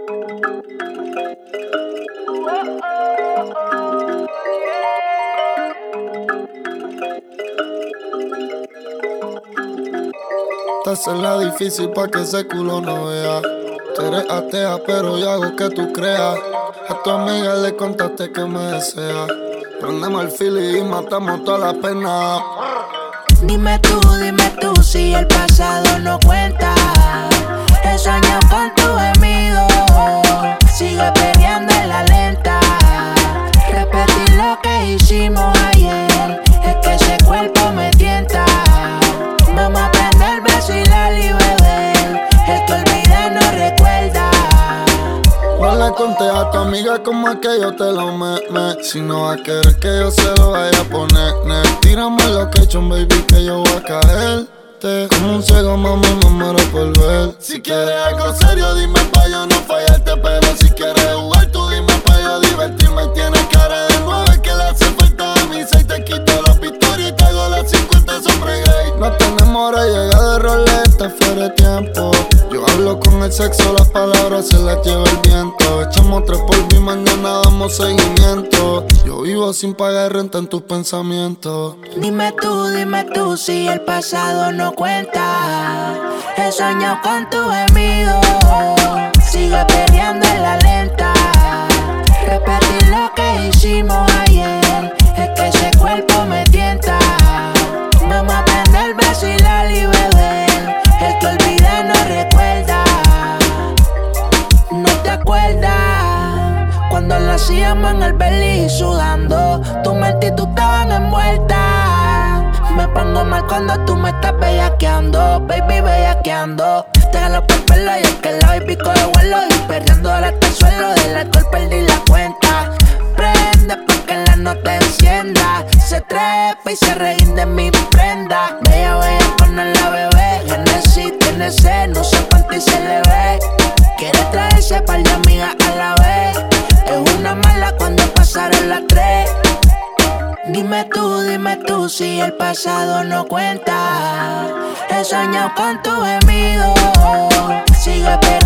Te haces la difícil pa' que ese culo no vea. Tú eres atea, pero yo hago que tú creas. A tu amiga le contaste que me desea. Prendemos el fili y matamos toda la pena. Dime tú si el pasado no cuenta. He soñado con tu gemido. Sigue peleando en la lenta. Repetir lo que hicimos ayer. Es que ese cuerpo me tienta. Vamos a prender, vacilar y beber. El que olvida no recuerda. No le conté a tu amiga como es que yo te lo meme. Si no va a querer que yo se lo vaya a poner. Tírame lo que he hecho, baby, que yo voy a caerte. Como un ciego, mamá, me muero por ver. Si quieres algo serio, dime pa' yo no fallarte. Pero si quieres jugar, tú dime pa' yo divertirme. Tienes cara de 9 que le hace falta a mí. 6 te quito las victorias y te hago las 50 sombras gay. No tenemos hora, llega de roleta, fuera de tiempo. Yo hablo con el sexo, las palabras se las lleva el viento. Echamos 3 polvos y mañana damos seguimiento. Yo vivo sin pagar renta en tus pensamientos. Dime tú si el pasado no cuenta. He soñado con tu gemido. Sigue peleando en la lenta. Repetir lo que hicimos ayer. Es que ese cuerpo me tienta. Vamos a aprender, vacilar y beber. El que olvida no recuerda. ¿No te acuerdas? Cuando lo hacíamos en el belly sudando. Tu mente y tú estaban envueltas. Me pongo mal cuando tú me estás bellaqueando. Baby, bellaqueando. Te jalo por el pelo y es que la baby coge vuelo. Y perdiendo ahora hasta el suelo. Del alcohol perdí la cuenta. Prende pa' que la nota encienda. Se trepa y se reguinde mi prenda. Bella, bella, poner la bebé. Genesis tiene sed, no sé cuánto y se le ve. Quiere traerse par de amigas a la vez. Es una mala cuando pasaron las 3. Dime tú si el pasado no cuenta. He soñado con tu gemido. Sigue pegando.